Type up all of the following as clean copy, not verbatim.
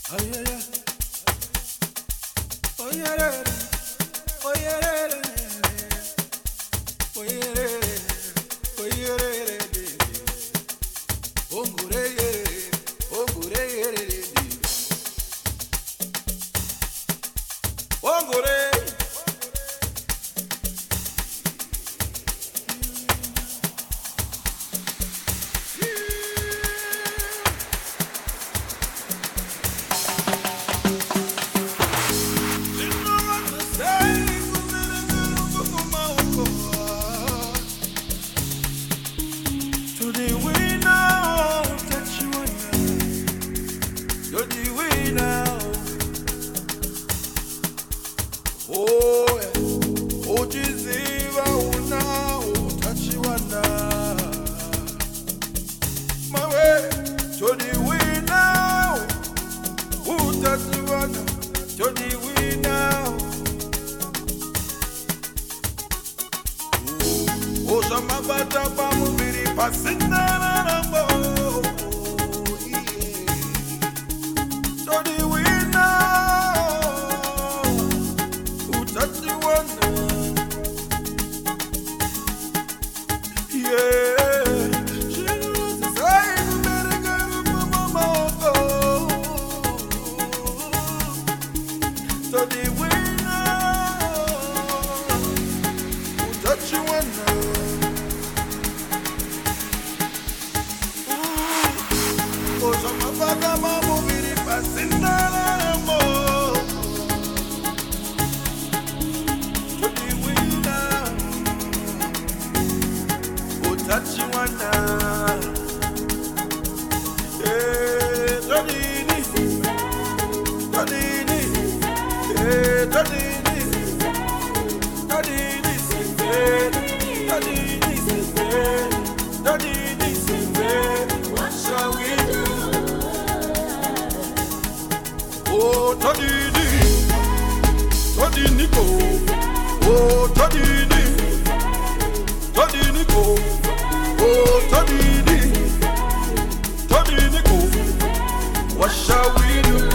Oh yeah, yeah. Oh yeah, yeah. Oh yeah, yeah. Oh yeah, yeah. Oh yeah, yeah. Ongure, ongure, ongure. What shall we do?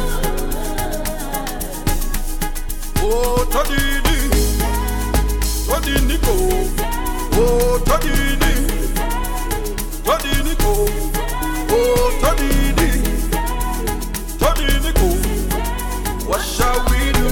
Oh, Todini, Todini go. Oh, Todini, Todini go. Oh, Todini, Todini go. What shall we do?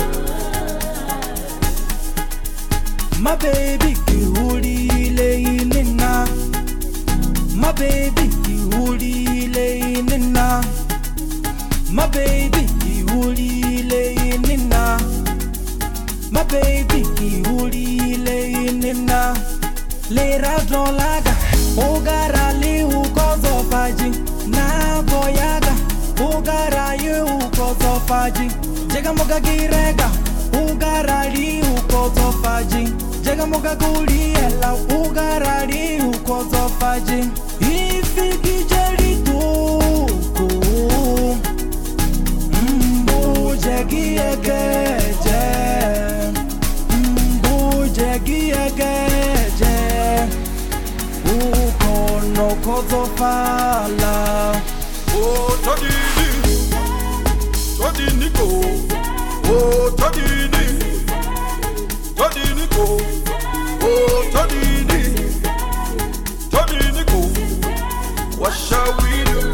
My baby, you laying now. My baby, you laying now. My baby, you laying now. My baby, you laying now. Lera dolaga, ogara liu kozo faji. Na boyaga, ogara yu kozo faji. Jega moga girega, ogara liu kozo faji. Jega moga guli ela, ogara liu kozo faji. Ifi kijeri tuku, jegi egeje, jegi egeje. Ukono kozo fala. Oh, Todini, Todini go. Oh, Todini, Todini go. Oh, Todini, Todini go. What shall we do?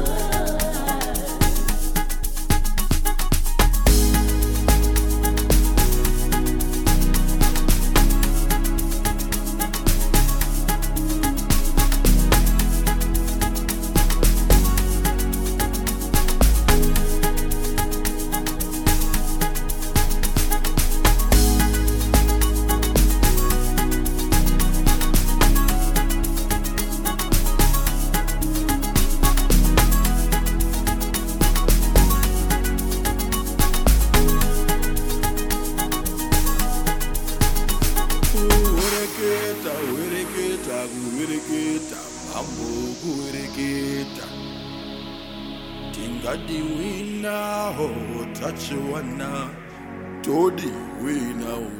Tingadi wina ho touch wana todi wina ho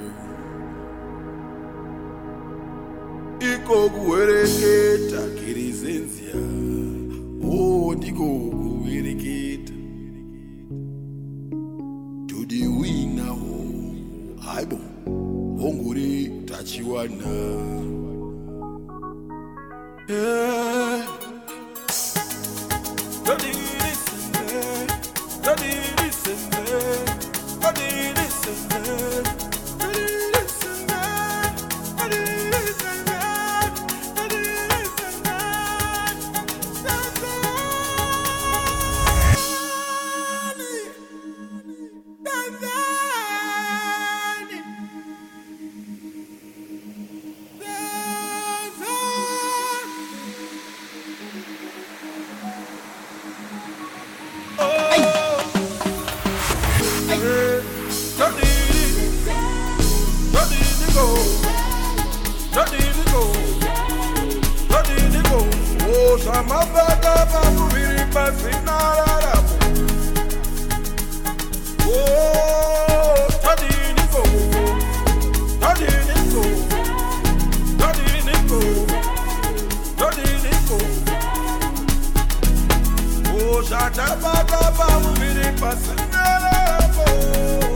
iko kuwereketa kirizenzia oh ndiko kuwereketa tachiwana. Yeah. Don't Shut up,